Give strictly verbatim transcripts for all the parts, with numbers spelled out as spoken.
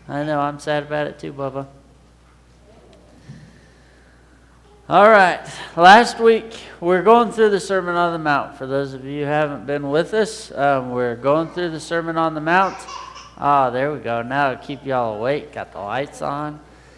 I know, I'm sad about it too, Bubba. All right, last week we're going through the Sermon on the Mount. For those of you who haven't been with us, um, we're going through the Sermon on the Mount. Ah, oh, there we go. Now it'll keep y'all awake. Got the lights on.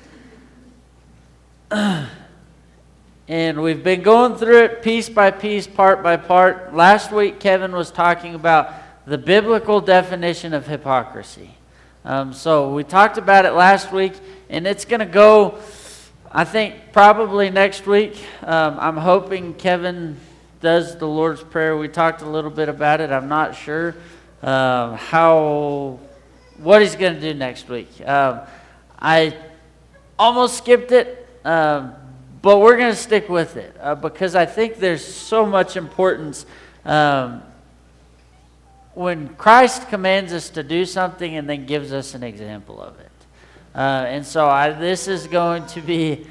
And we've been going through it piece by piece, part by part. Last week, Kevin was talking about the biblical definition of hypocrisy. Um, so we talked about it last week, and it's going to go, I think, probably next week. Um, I'm hoping Kevin does the Lord's Prayer. We talked a little bit about it. I'm not sure um, how, what he's going to do next week. Um, I almost skipped it. Um, But we're going to stick with it uh, because I think there's so much importance um, when Christ commands us to do something and then gives us an example of it. Uh, and so I, this is going to be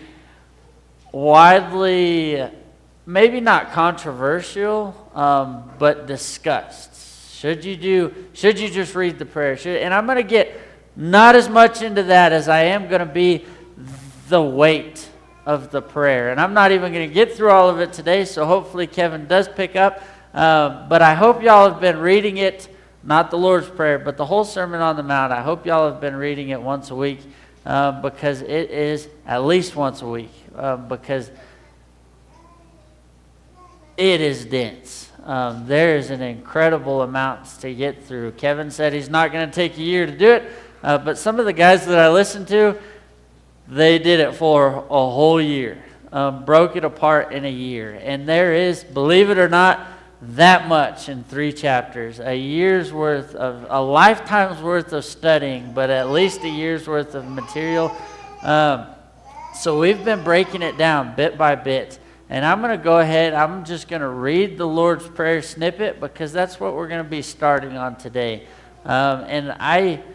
widely, maybe not controversial, um, but discussed. Should you do? Should you just read the prayer? Should, and I'm going to get not as much into that as I am going to be the weight of the prayer. And I'm not even going to get through all of it today, so hopefully Kevin does pick up. Uh, but I hope y'all have been reading it, not the Lord's Prayer, but the whole Sermon on the Mount. I hope y'all have been reading it once a week uh, because it is at least once a week uh, because it is dense. Um, there is an incredible amount to get through. Kevin said he's not going to take a year to do it, uh, but some of the guys that I listened to, they did it for a whole year, um, broke it apart in a year. And there is, believe it or not, that much in three chapters. A year's worth of, a lifetime's worth of studying, but at least a year's worth of material. Um, so we've been breaking it down bit by bit. And I'm going to go ahead, I'm just going to read the Lord's Prayer snippet because that's what we're going to be starting on today. Um, and I...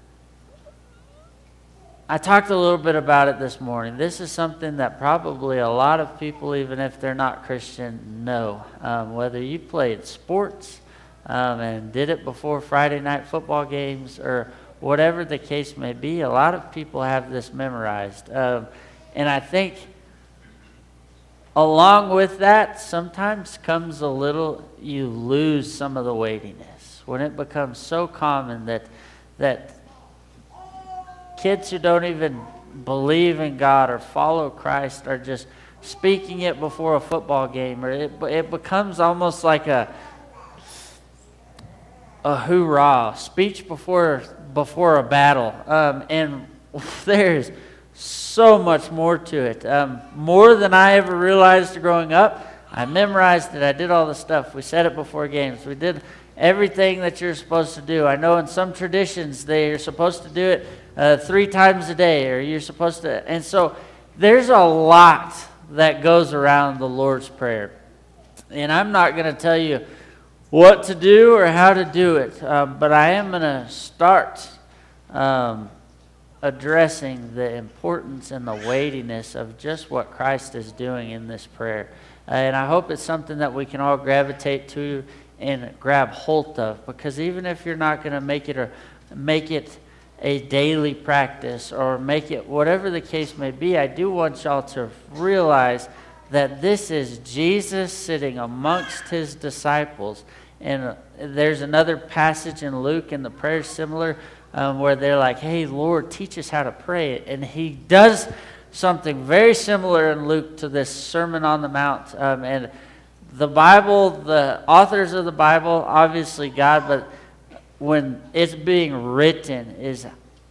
I talked a little bit about it this morning. This is something that probably a lot of people, even if they're not Christian, know. Um, whether you played sports um, and did it before Friday night football games or whatever the case may be, a lot of people have this memorized. Um, and I think along with that, sometimes comes a little, you lose some of the weightiness. When it becomes so common that that kids who don't even believe in God or follow Christ are just speaking it before a football game, or it, it becomes almost like a a hoorah speech before before a battle. Um, and there's so much more to it, um, more than I ever realized growing up. I memorized it. I did all the stuff. We said it before games. We did everything that you're supposed to do. I know in some traditions they're supposed to do it Uh, three times a day, or you're supposed to, and so there's a lot that goes around the Lord's Prayer. And I'm not going to tell you what to do or how to do it, um, but I am going to start um, addressing the importance and the weightiness of just what Christ is doing in this prayer. Uh, and I hope it's something that we can all gravitate to and grab hold of, because even if you're not going to make it or make it a daily practice or make it whatever the case may be, I do want y'all to realize that this is Jesus sitting amongst his disciples. And uh, there's another passage in Luke in the prayer similar um, where they're like, hey, Lord, teach us how to pray. And he does something very similar in Luke to this Sermon on the Mount. Um, and the Bible, the authors of the Bible, obviously God, but when it's being written is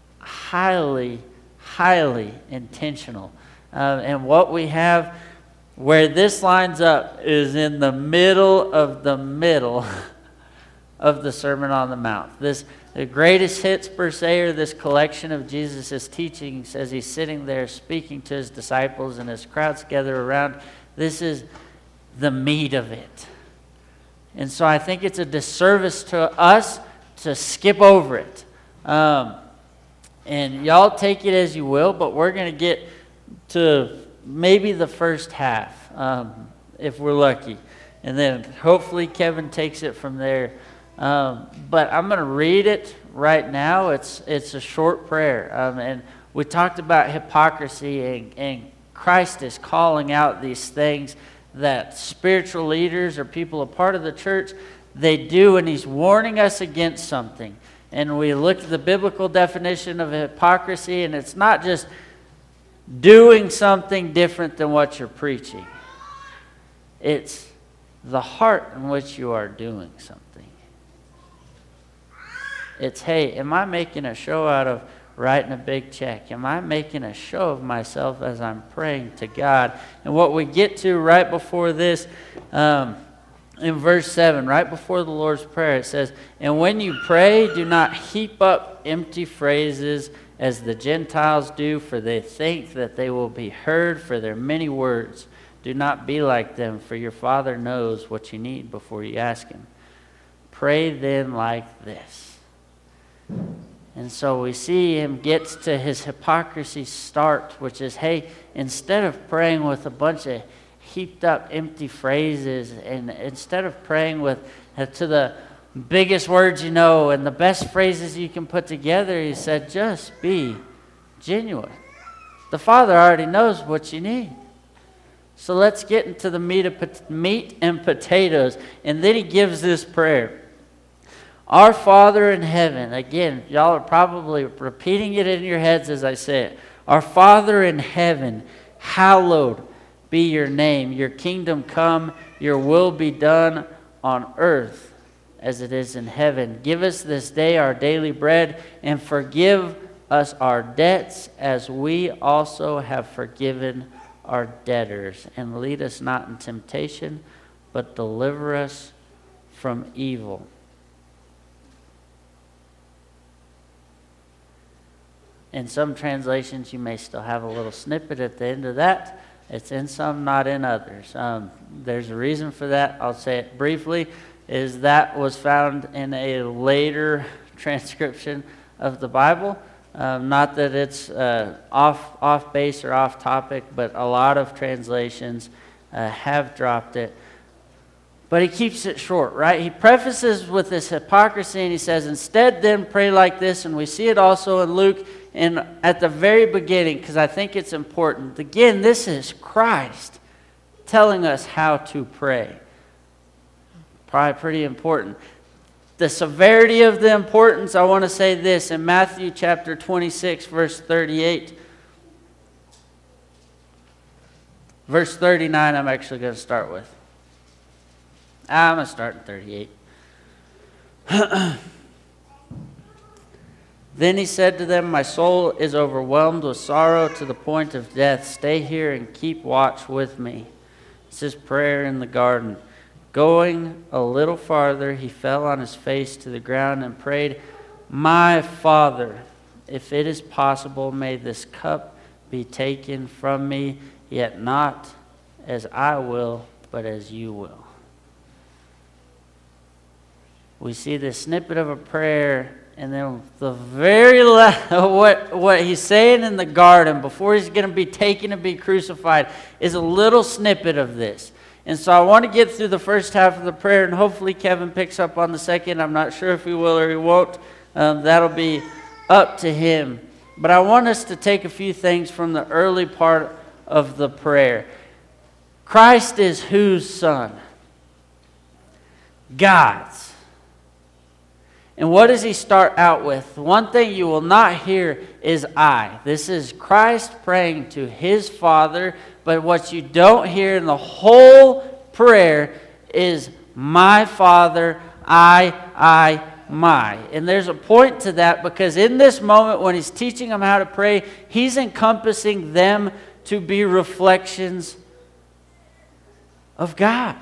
highly, highly intentional. Uh, and what we have, where this lines up, is in the middle of the middle of the Sermon on the Mount. This, the greatest hits per se, or this collection of Jesus' teachings as he's sitting there speaking to his disciples and his crowds gather around. This is the meat of it. And so I think it's a disservice to us to skip over it. Um, and y'all take it as you will, but we're going to get to maybe the first half, um, if we're lucky. And then hopefully Kevin takes it from there Um, but I'm going to read it right now. It's it's a short prayer. Um, and we talked about hypocrisy, and, and Christ is calling out these things that spiritual leaders or people a part of the church, they do, and he's warning us against something. And we look at the biblical definition of hypocrisy, and it's not just doing something different than what you're preaching. It's the heart in which you are doing something. It's, hey, am I making a show out of writing a big check? Am I making a show of myself as I'm praying to God? And what we get to right before this, um, in verse seven, right before the Lord's Prayer, it says, "And when you pray, do not heap up empty phrases as the Gentiles do, for they think that they will be heard for their many words. Do not be like them, for your Father knows what you need before you ask Him. Pray then like this." And so we see him gets to his hypocrisy start, which is, hey, instead of praying with a bunch of heaped up empty phrases, and instead of praying with uh, to the biggest words you know and the best phrases you can put together, he said, just be genuine. The Father already knows what you need. So let's get into the meat, of, meat and potatoes. And then he gives this prayer. Our Father in heaven, again, y'all are probably repeating it in your heads as I say it. Our Father in heaven, hallowed be your name. Your kingdom come, your will be done on earth as it is in heaven. Give us this day our daily bread, and forgive us our debts as we also have forgiven our debtors. And lead us not in temptation, but deliver us from evil. In some translations, you may still have a little snippet at the end of that. It's in some, not in others. Um, there's a reason for that. I'll say it briefly, is that was found in a later transcription of the Bible. Um, not that it's uh, off, off base or off topic, but a lot of translations uh, have dropped it. But he keeps it short, right? He prefaces with this hypocrisy, and he says, instead then pray like this. And we see it also in Luke, and at the very beginning, because I think it's important. Again, this is Christ telling us how to pray. Probably pretty important. The severity of the importance, I want to say this. In Matthew chapter twenty-six, verse thirty-eight. Verse thirty-nine, I'm actually going to start with. I'm going to start in thirty-eight. Then he said to them, my soul is overwhelmed with sorrow to the point of death. Stay here and keep watch with me. It's his prayer in the garden. Going a little farther, he fell on his face to the ground and prayed, my Father, if it is possible, may this cup be taken from me, yet not as I will, but as you will. We see this snippet of a prayer, and then the very last, what, what he's saying in the garden before he's going to be taken and be crucified is a little snippet of this. And so I want to get through the first half of the prayer, and hopefully Kevin picks up on the second. I'm not sure if he will or he won't. Um, that'll be up to him. But I want us to take a few things from the early part of the prayer. Christ is whose son? God's. And what does he start out with? One thing you will not hear is I. This is Christ praying to his Father, but what you don't hear in the whole prayer is my Father, I, I, my. And there's a point to that, because in this moment when he's teaching them how to pray, he's encompassing them to be reflections of God.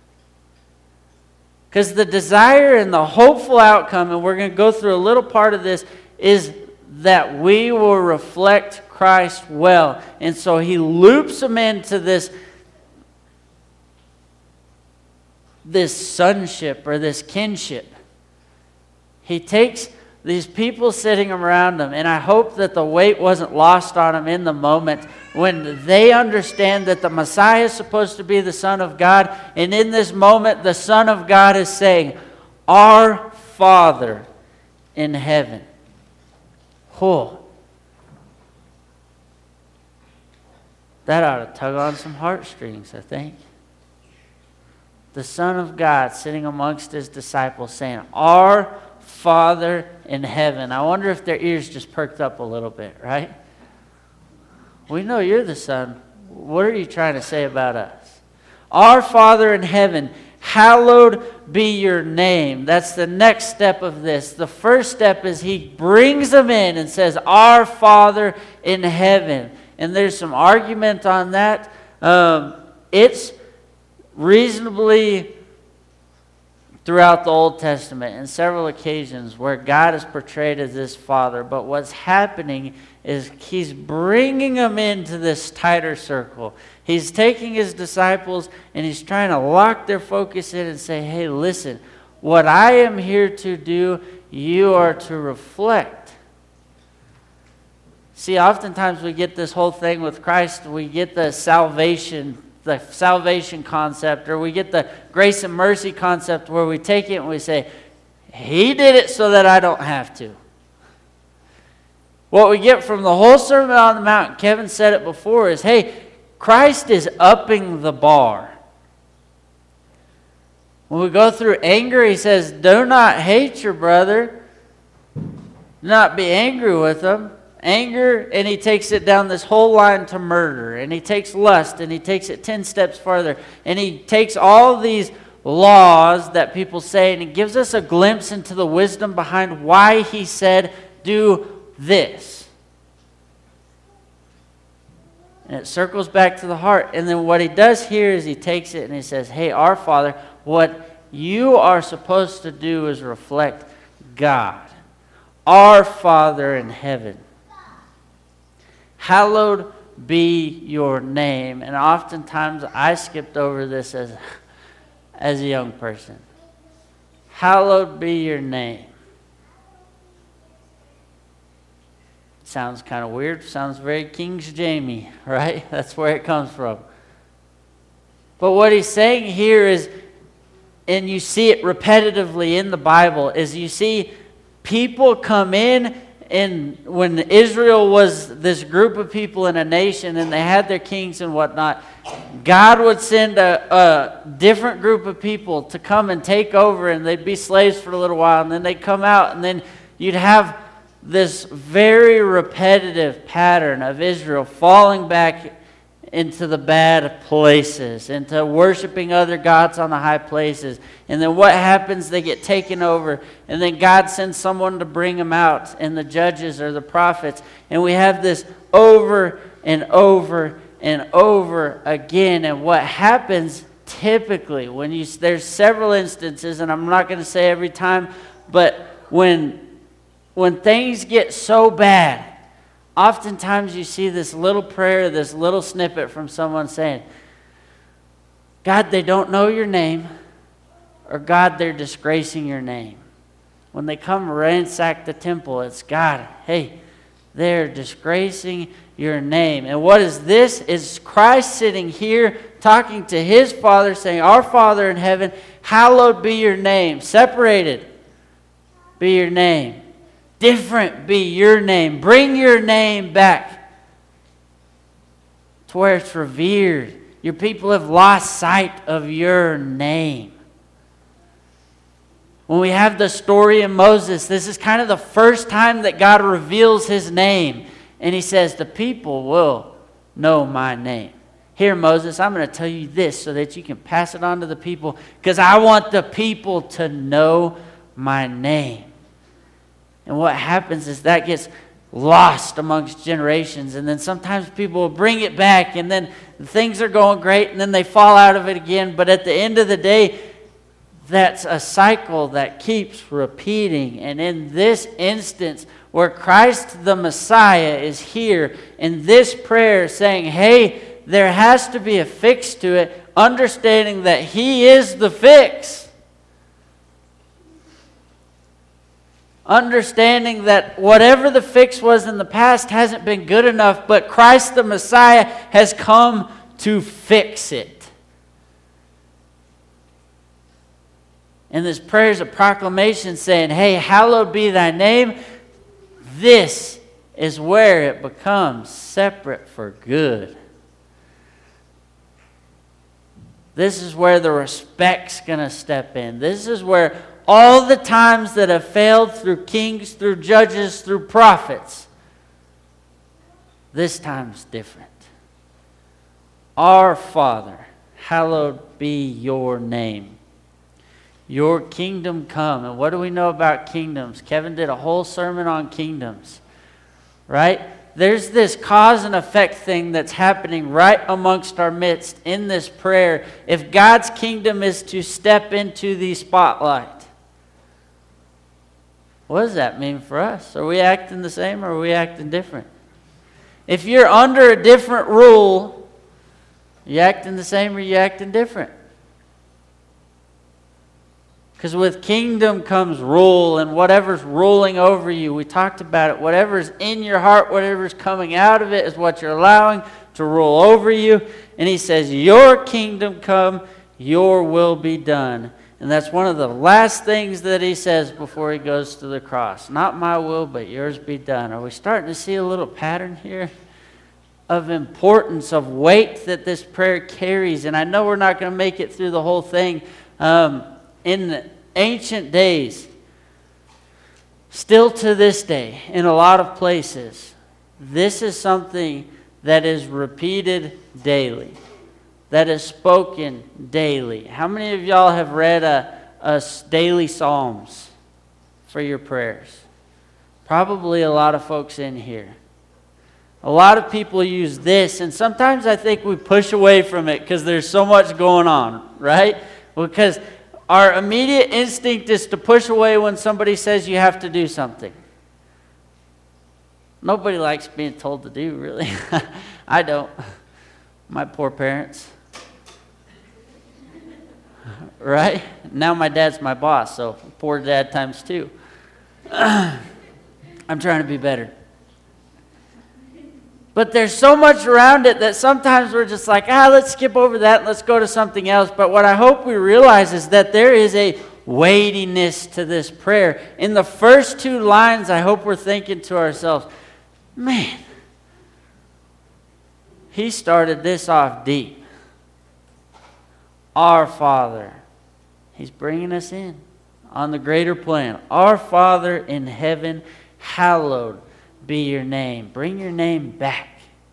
Because the desire and the hopeful outcome, and we're going to go through a little part of this, is that we will reflect Christ well. And so he loops them into this, this sonship or this kinship. He takes these people sitting around him, and I hope that the weight wasn't lost on them in the moment when they understand that the Messiah is supposed to be the Son of God. And in this moment, the Son of God is saying, our Father in heaven. Oh, that ought to tug on some heartstrings, I think. The Son of God sitting amongst his disciples saying, Our Father in heaven. I wonder if their ears just perked up a little bit, right? We know you're the Son. What are you trying to say about us? Our Father in heaven, hallowed be your name. That's the next step of this. The first step is he brings them in and says, Our Father in heaven. And there's some argument on that. Um, it's reasonably throughout the Old Testament in several occasions where God is portrayed as this Father. But what's happening is he's bringing them into this tighter circle. He's taking his disciples and he's trying to lock their focus in and say, hey, listen, what I am here to do, you are to reflect. See, oftentimes we get this whole thing with Christ, we get the salvation, the salvation concept, or we get the grace and mercy concept where we take it and we say, he did it so that I don't have to. What we get from the whole Sermon on the Mount, Kevin said it before, is, hey, Christ is upping the bar. When we go through anger, he says, do not hate your brother. Do not be angry with them. Anger, and he takes it down this whole line to murder. And he takes lust, and he takes it ten steps farther. And he takes all these laws that people say, and he gives us a glimpse into the wisdom behind why he said, do this. And it circles back to the heart. And then what he does here is he takes it and he says, hey, our Father, what you are supposed to do is reflect God. Our Father in heaven. Hallowed be your name. And oftentimes I skipped over this as, as a young person. Hallowed be your name. Sounds kind of weird. Sounds very King James, right? That's where it comes from. But what he's saying here is, and you see it repetitively in the Bible, is you see people come in, and when Israel was this group of people in a nation and they had their kings and whatnot, God would send a, a different group of people to come and take over, and they'd be slaves for a little while, and then they'd come out, and then you'd have this very repetitive pattern of Israel falling back into the bad places, into worshiping other gods on the high places. And then what happens? They get taken over, and then God sends someone to bring them out, and the judges or the prophets. And we have this over and over and over again. And what happens typically when you, there's several instances, and I'm not going to say every time, but when when things get so bad, oftentimes you see this little prayer, this little snippet from someone saying, God, they don't know your name, or God, they're disgracing your name. When they come ransack the temple, it's God, hey, they're disgracing your name. And what is this? Is Christ sitting here talking to his Father, saying, Our Father in heaven, hallowed be your name. Separated be your name. Different be your name. Bring your name back to where it's revered. Your people have lost sight of your name. When we have the story of Moses, this is kind of the first time that God reveals his name. And he says, the people will know my name. Here, Moses, I'm going to tell you this so that you can pass it on to the people, because I want the people to know my name. And what happens is that gets lost amongst generations. And then sometimes people will bring it back, and then things are going great, and then they fall out of it again. But at the end of the day, that's a cycle that keeps repeating. And in this instance, where Christ the Messiah is here in this prayer saying, hey, there has to be a fix to it, understanding that he is the fix. Understanding that whatever the fix was in the past hasn't been good enough, but Christ the Messiah has come to fix it. And this prayer is a proclamation saying, hey, hallowed be thy name. This is where it becomes separate for good. This is where the respect's going to step in. This is where all the times that have failed through kings, through judges, through prophets, this time's different. Our Father, hallowed be your name. Your kingdom come. And what do we know about kingdoms? Kevin did a whole sermon on kingdoms, right? There's this cause and effect thing that's happening right amongst our midst in this prayer. If God's kingdom is to step into the spotlight, what does that mean for us? Are we acting the same or are we acting different? If you're under a different rule, you acting the same or you acting different? Because with kingdom comes rule, and whatever's ruling over you, we talked about it, whatever's in your heart, whatever's coming out of it is what you're allowing to rule over you. And he says, your kingdom come, your will be done. And that's one of the last things that he says before he goes to the cross. Not my will, but yours be done. Are we starting to see a little pattern here of importance, of weight that this prayer carries? And I know we're not going to make it through the whole thing. Um, in ancient days, still to this day, in a lot of places, this is something that is repeated daily, that is spoken daily. How many of y'all have read a, a daily Psalms for your prayers? Probably a lot of folks in here. A lot of people use this, and sometimes I think we push away from it because there's so much going on, right? Because our immediate instinct is to push away when somebody says you have to do something. Nobody likes being told to do, really. I don't. My poor parents. Right? Now my dad's my boss, so poor dad times two. I'm trying to be better. But there's so much around it that sometimes we're just like, ah, let's skip over that and let's go to something else. But what I hope we realize is that there is a weightiness to this prayer. In the first two lines, I hope we're thinking to ourselves, man, he started this off deep. Our Father. He's bringing us in on the greater plan. Our Father in heaven, hallowed be your name. Bring your name back.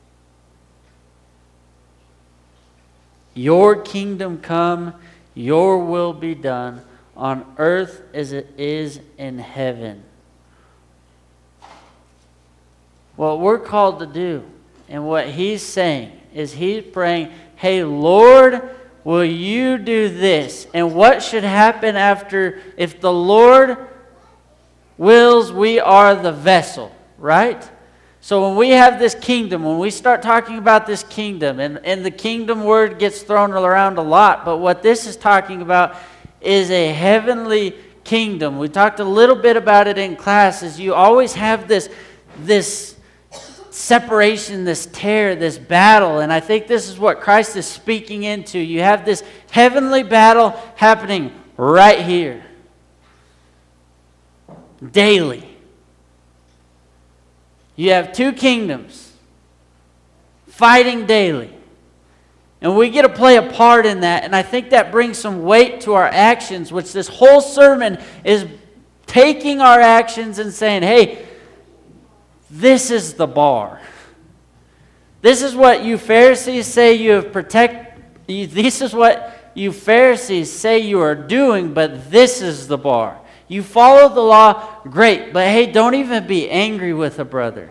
Your kingdom come, your will be done on earth as it is in heaven. What we're called to do and what he's saying is he's praying, hey, Lord, will you do this? And what should happen after, if the Lord wills, we are the vessel. Right? So when we have this kingdom, when we start talking about this kingdom, and, and the kingdom word gets thrown around a lot, but what this is talking about is a heavenly kingdom. We talked a little bit about it in class, is you always have this, this separation, this tear, this battle, and I think this is what Christ is speaking into. You have this heavenly battle happening right here. Daily. You have two kingdoms fighting daily. And we get to play a part in that. And I think that brings some weight to our actions, which this whole sermon is taking our actions and saying, hey, this is the bar. This is what you Pharisees say you have protected. This is what you Pharisees say you are doing, but this is the bar. You follow the law, great, but hey, don't even be angry with a brother.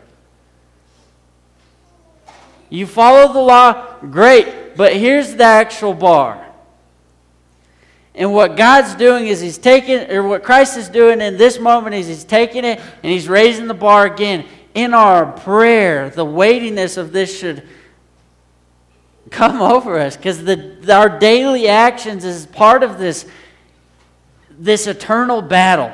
You follow the law, great, but here's the actual bar. And what God's doing is he's taking, or what Christ is doing in this moment is he's taking it and he's raising the bar again. In our prayer, the weightiness of this should come over us because the our daily actions is part of this This eternal battle.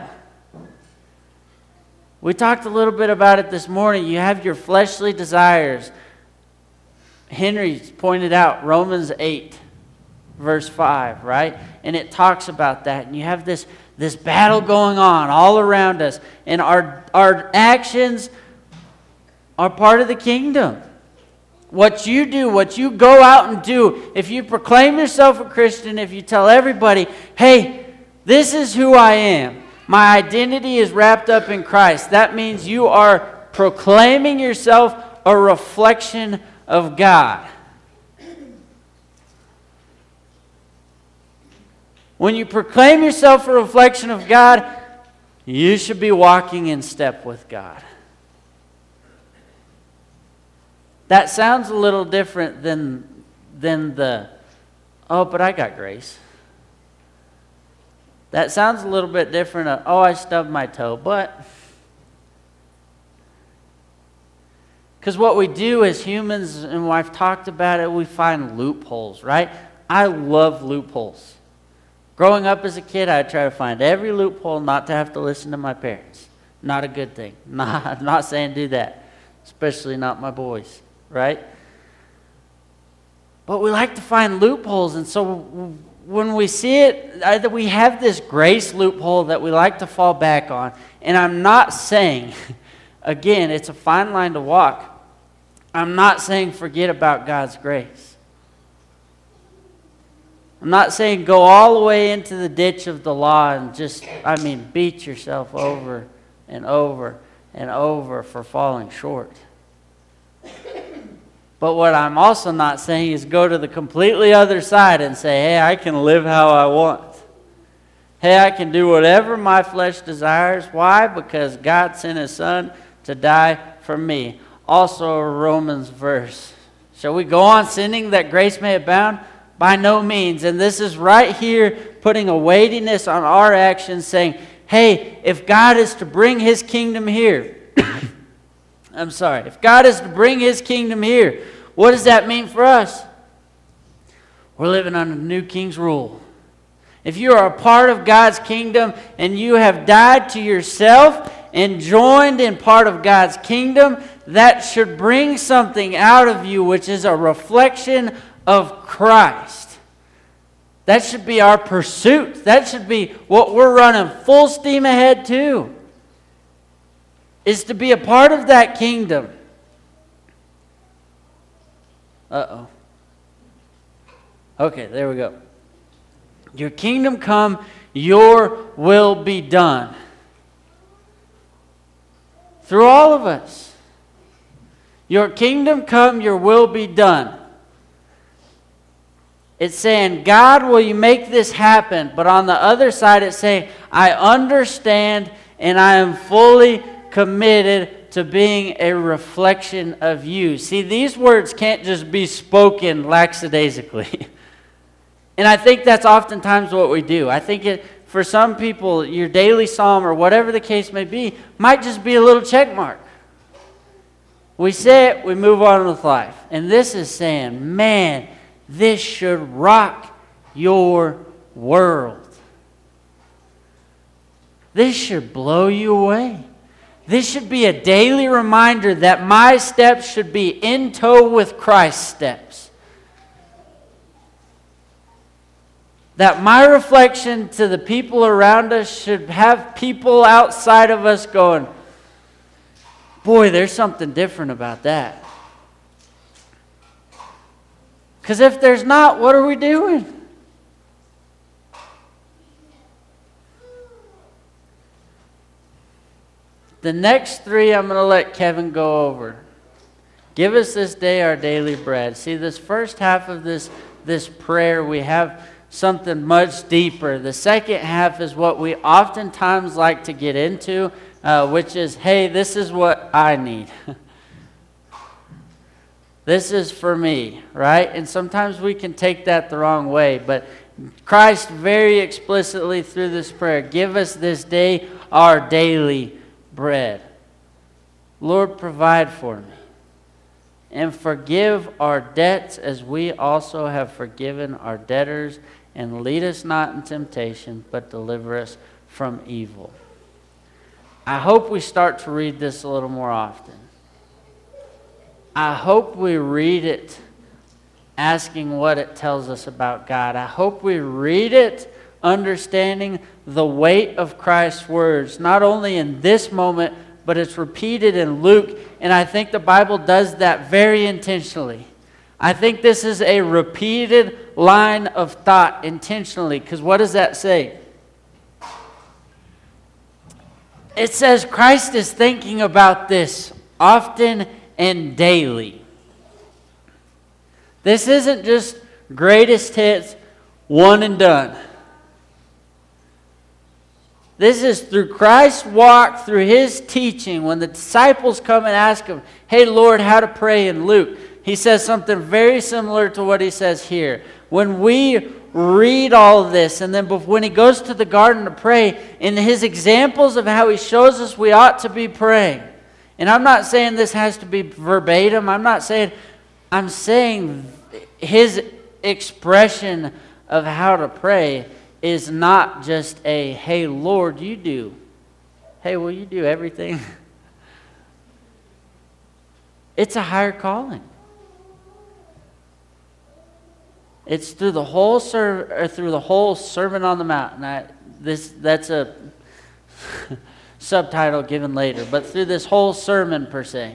We talked a little bit about it this morning. You have your fleshly desires. Henry pointed out Romans eight. verse five, right? And it talks about that. And you have this, this battle going on all around us. And our, our actions are part of the kingdom. What you do, what you go out and do, if you proclaim yourself a Christian, if you tell everybody, hey, this is who I am. My identity is wrapped up in Christ. That means you are proclaiming yourself a reflection of God. When you proclaim yourself a reflection of God, you should be walking in step with God. That sounds a little different than, than the, oh, but I got grace. That sounds a little bit different. Of, oh, I stubbed my toe, but... Because what we do as humans, and I've talked about it, we find loopholes, right? I love loopholes. Growing up as a kid, I'd try to find every loophole not to have to listen to my parents. Not a good thing. Not, I'm not saying do that. Especially not my boys, right? But we like to find loopholes, and so when we see it, either we have this grace loophole that we like to fall back on. And I'm not saying, again, it's a fine line to walk. I'm not saying forget about God's grace. I'm not saying go all the way into the ditch of the law and just, I mean, beat yourself over and over and over for falling short. But what I'm also not saying is go to the completely other side and say, hey, I can live how I want. Hey, I can do whatever my flesh desires. Why? Because God sent His Son to die for me. Also a Romans verse. Shall we go on sinning that grace may abound? By no means. And this is right here putting a weightiness on our actions, saying, hey, if God is to bring His kingdom here, I'm sorry, if God is to bring His kingdom here, what does that mean for us? We're living under the new king's rule. If you are a part of God's kingdom and you have died to yourself and joined in part of God's kingdom, that should bring something out of you which is a reflection of Christ. That should be our pursuit. That should be what we're running full steam ahead to, is to be a part of that kingdom. Uh-oh. Okay, there we go. Your kingdom come, your will be done. Through all of us. Your kingdom come, your will be done. It's saying, God, will you make this happen? But on the other side, it's saying, I understand and I am fully committed to being a reflection of you. See, these words can't just be spoken lackadaisically. And I think that's oftentimes what we do. I think it, for some people, your daily psalm or whatever the case may be, might just be a little check mark. We say it, we move on with life. And this is saying, man, this should rock your world. This should blow you away. This should be a daily reminder that my steps should be in tow with Christ's steps. That my reflection to the people around us should have people outside of us going, boy, there's something different about that. Because if there's not, what are we doing? The next three I'm going to let Kevin go over. Give us this day our daily bread. See, this first half of this, this prayer, we have something much deeper. The second half is what we oftentimes like to get into, uh, which is, hey, this is what I need. This is for me, right? And sometimes we can take that the wrong way, but Christ very explicitly through this prayer, give us this day our daily bread. Lord, provide for me. And forgive our debts as we also have forgiven our debtors. And lead us not in temptation, but deliver us from evil. I hope we start to read this a little more often. I hope we read it asking what it tells us about God. I hope we read it understanding the weight of Christ's words, not only in this moment, but it's repeated in Luke, and I think the Bible does that very intentionally. I think this is a repeated line of thought intentionally, because what does that say? It says Christ is thinking about this often and daily. This isn't just greatest hits, one and done. This is through Christ's walk, through his teaching. When the disciples come and ask him, hey Lord, how to pray in Luke, he says something very similar to what he says here. When we read all of this, and then when he goes to the garden to pray, in his examples of how he shows us we ought to be praying. And I'm not saying this has to be verbatim. I'm not saying, I'm saying his expression of how to pray is not just a, hey, Lord, you do. Hey, will you do everything? It's a higher calling. It's through the whole ser- or through the whole Sermon on the Mount. And I, this that's a subtitle given later, but through this whole sermon per se.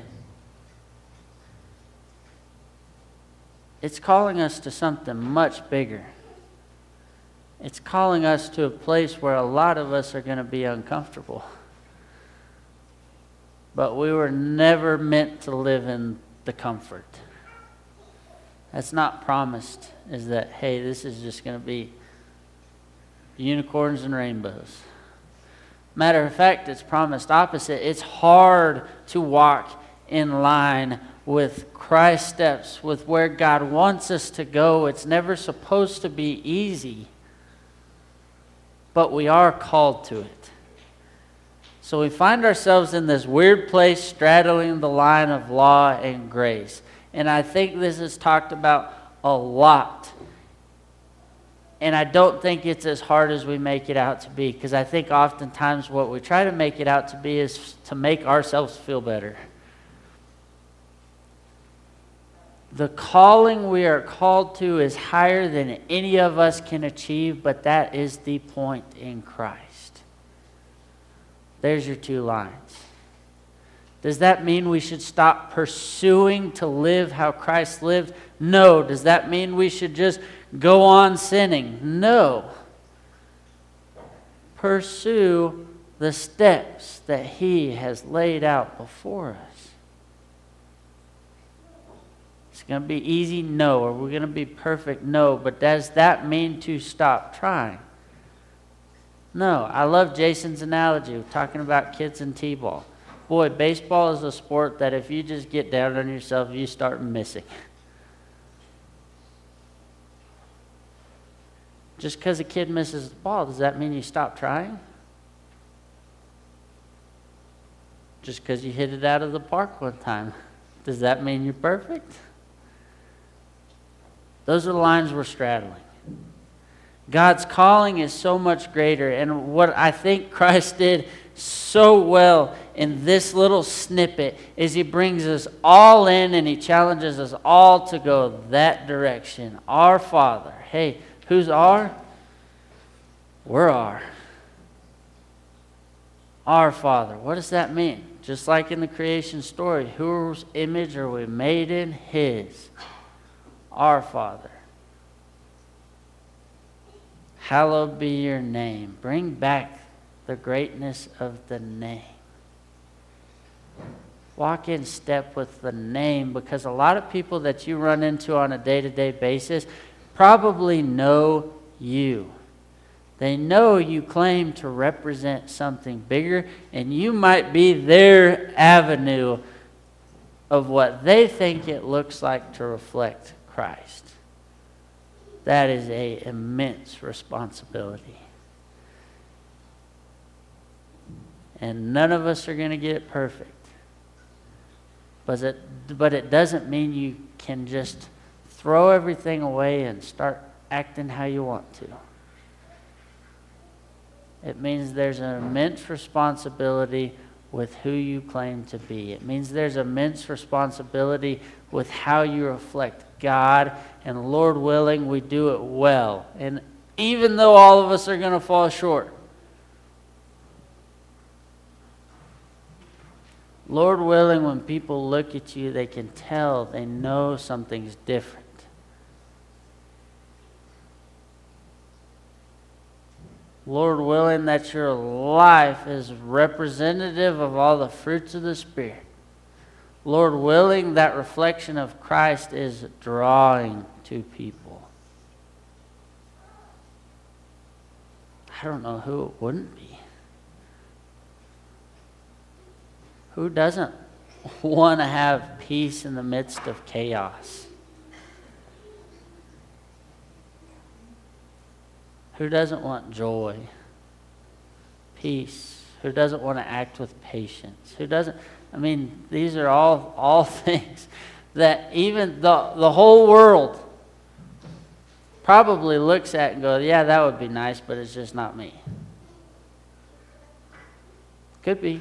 It's calling us to something much bigger. It's calling us to a place where a lot of us are going to be uncomfortable. But we were never meant to live in the comfort. That's not promised, is that, hey, this is just going to be unicorns and rainbows. Matter of fact, it's promised opposite. It's hard to walk in line with Christ's steps, with where God wants us to go. It's never supposed to be easy. But we are called to it. So we find ourselves in this weird place straddling the line of law and grace. And I think this is talked about a lot. And I don't think it's as hard as we make it out to be, because I think oftentimes what we try to make it out to be is to make ourselves feel better. The calling we are called to is higher than any of us can achieve, but that is the point in Christ. There's your two lines. Does that mean we should stop pursuing to live how Christ lived? No. Does that mean we should just go on sinning? No. Pursue the steps that he has laid out before us. It's going to be easy? No. Are we going to be perfect? No. But does that mean to stop trying? No. I love Jason's analogy of talking about kids and t-ball. Boy, baseball is a sport that if you just get down on yourself, you start missing. Just because a kid misses the ball, does that mean you stop trying? Just because you hit it out of the park one time, does that mean you're perfect? Those are the lines we're straddling. God's calling is so much greater. And what I think Christ did so well in this little snippet is he brings us all in and he challenges us all to go that direction. Our Father. Hey, who's our? We're our. Our Father. What does that mean? Just like in the creation story, whose image are we made in? His. Our Father. Hallowed be your name. Bring back the greatness of the name. Walk in step with the name, because a lot of people that you run into on a day-to-day basis probably know you. They know you claim to represent something bigger, and you might be their avenue of what they think it looks like to reflect Christ. That is an immense responsibility. And none of us are going to get it perfect. But it, but it doesn't mean you can just throw everything away and start acting how you want to. It means there's an immense responsibility with who you claim to be. It means there's immense responsibility with how you reflect God And Lord willing, we do it well. And even though all of us are going to fall short, Lord willing, when people look at you, they can tell, they know something's different. Lord willing, that your life is representative of all the fruits of the Spirit. Lord willing, that reflection of Christ is drawing to people. I don't know who it wouldn't be. Who doesn't want to have peace in the midst of chaos? Who doesn't want joy, peace? Who doesn't want to act with patience? Who doesn't? I mean, these are all, all things that even the, the whole world probably looks at and goes, yeah, that would be nice, but it's just not me. Could be.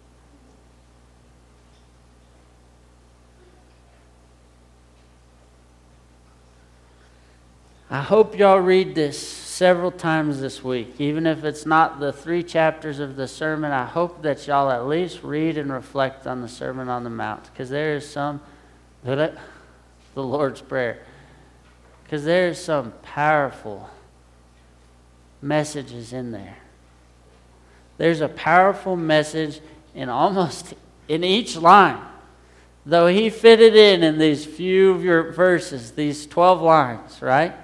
I hope y'all read this several times this week. Even if it's not the three chapters of the sermon, I hope that y'all at least read and reflect on the Sermon on the Mount. Because there is some, the Lord's Prayer. Because there is some powerful messages in there. There's a powerful message in almost in each line. Though he fitted in in these few verses, these twelve lines, right?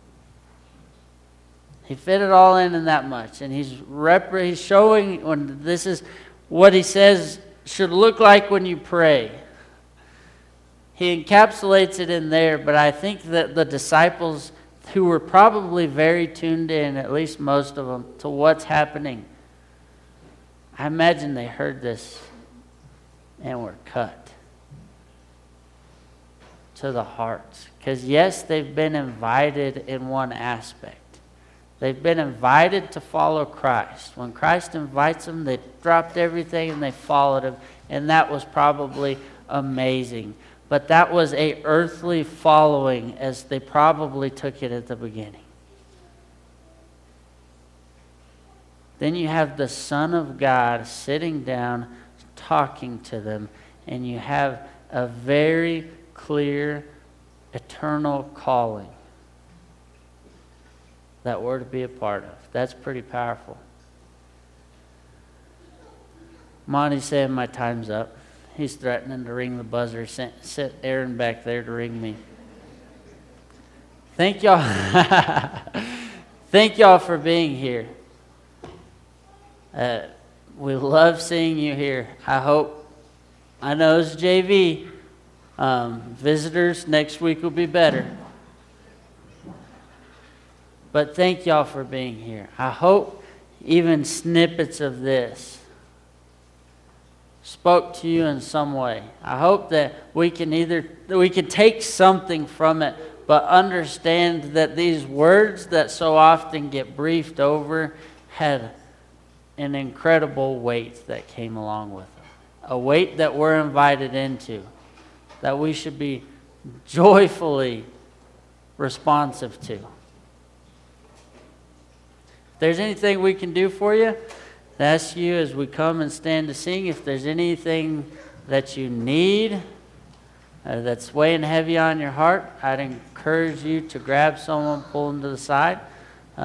He fit it all in in that much. And he's, rep- he's showing when this is what he says should look like when you pray. He encapsulates it in there, but I think that the disciples, who were probably very tuned in, at least most of them, to what's happening, I imagine they heard this and were cut to the hearts. Because yes, they've been invited in one aspect. They've been invited to follow Christ. When Christ invites them, they dropped everything and they followed him. And that was probably amazing. But that was a earthly following as they probably took it at the beginning. Then you have the Son of God sitting down, talking to them. And you have a very clear, eternal calling that we're to be a part of. That's pretty powerful. Monty's saying my time's up. He's threatening to ring the buzzer. Sent, sent Aaron back there to ring me. Thank y'all. Thank y'all for being here. Uh, we love seeing you here. I hope, I know it's J V. Um, visitors, next week will be better. But thank y'all for being here. I hope even snippets of this spoke to you in some way. I hope that we can either, that we can take something from it, but understand that these words that so often get briefed over had an incredible weight that came along with them. A weight that we're invited into, that we should be joyfully responsive to. If there's anything we can do for you, that's you as we come and stand to sing. If there's anything that you need uh, that's weighing heavy on your heart, I'd encourage you to grab someone, pull them to the side.